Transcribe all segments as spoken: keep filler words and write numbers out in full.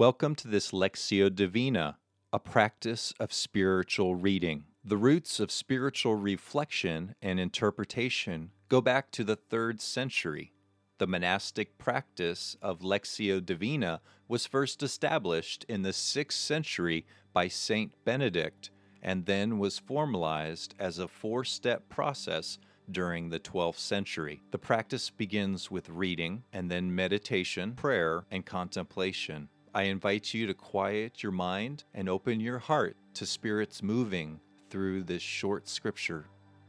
Welcome to this Lectio Divina, a practice of spiritual reading. The roots of spiritual reflection and interpretation go back to the third century. The monastic practice of Lectio Divina was first established in the sixth century by Saint Benedict and then was formalized as a four-step process during the twelfth century. The practice begins with reading and then meditation, prayer, and contemplation. I invite you to quiet your mind and open your heart to spirits moving through this short scripture.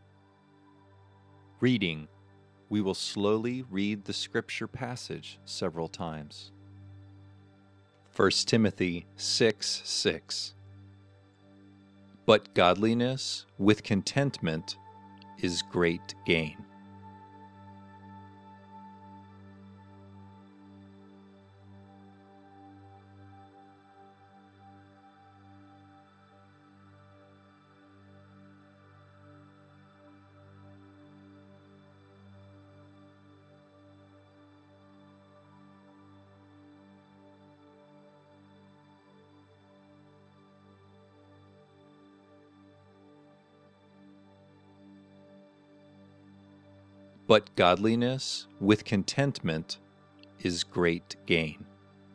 Reading. We will slowly read the scripture passage several times. First Timothy six six. But godliness with contentment is great gain. But godliness with contentment is great gain.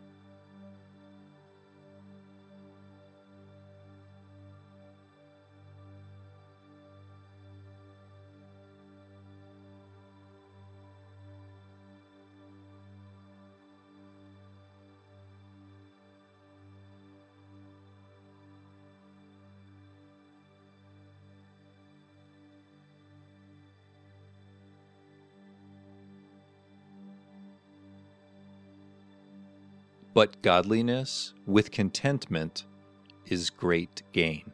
But godliness with contentment is great gain.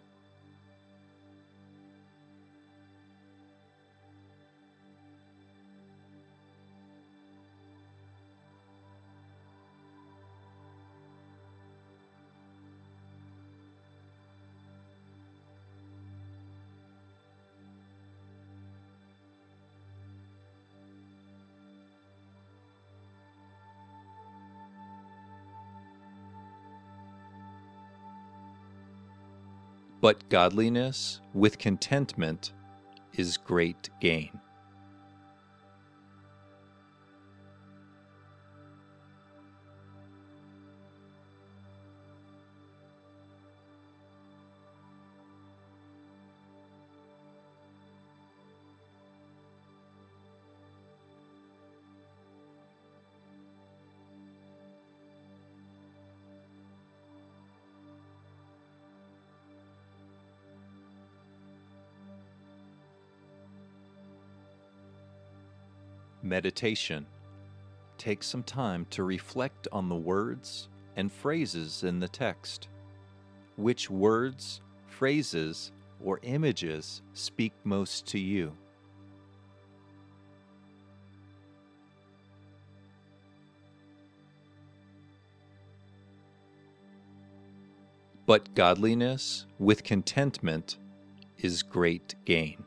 But godliness with contentment is great gain. Meditation. Take some time to reflect on the words and phrases in the text. Which words, phrases, or images speak most to you? But godliness with contentment is great gain.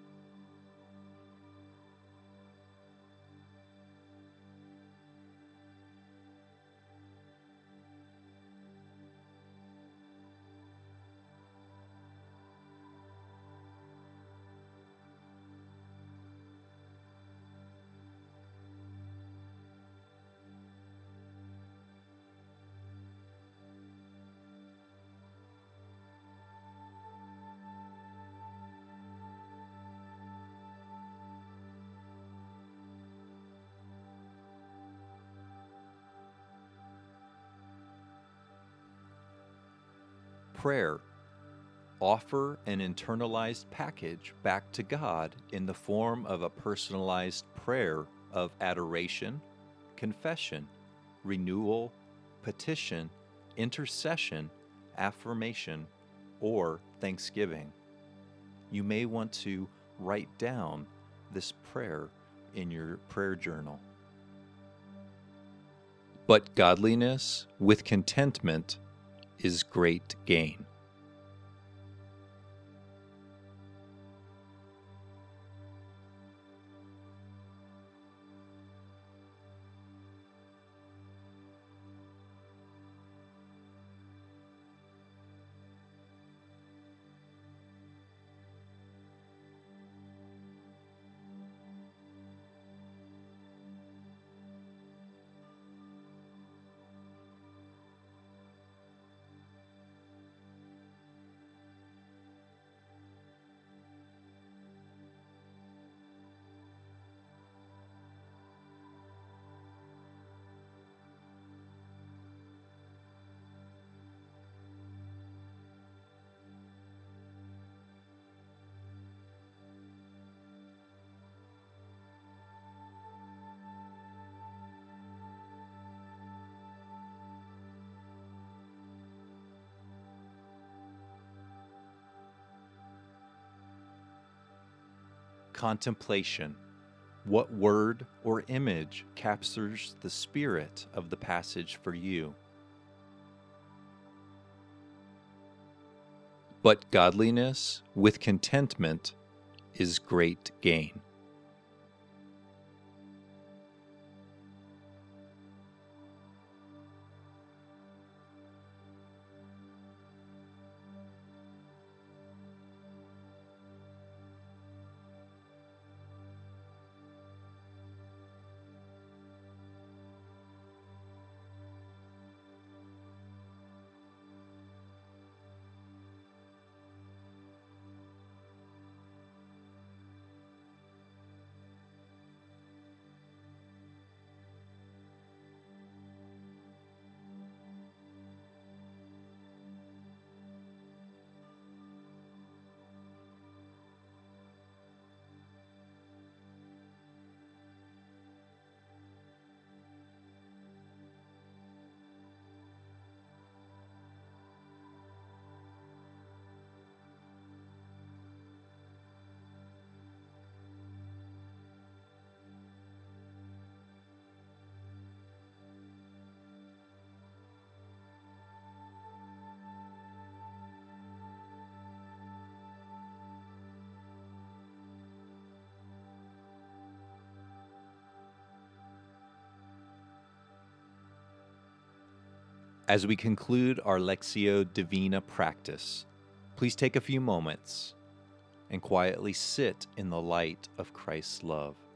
Prayer. Offer an internalized package back to God in the form of a personalized prayer of adoration, confession, renewal, petition, intercession, affirmation, or thanksgiving. You may want to write down this prayer in your prayer journal. But godliness with contentment is great gain. Contemplation. What word or image captures the spirit of the passage for you? But godliness with contentment is great gain. As we conclude our Lectio Divina practice, please take a few moments and quietly sit in the light of Christ's love.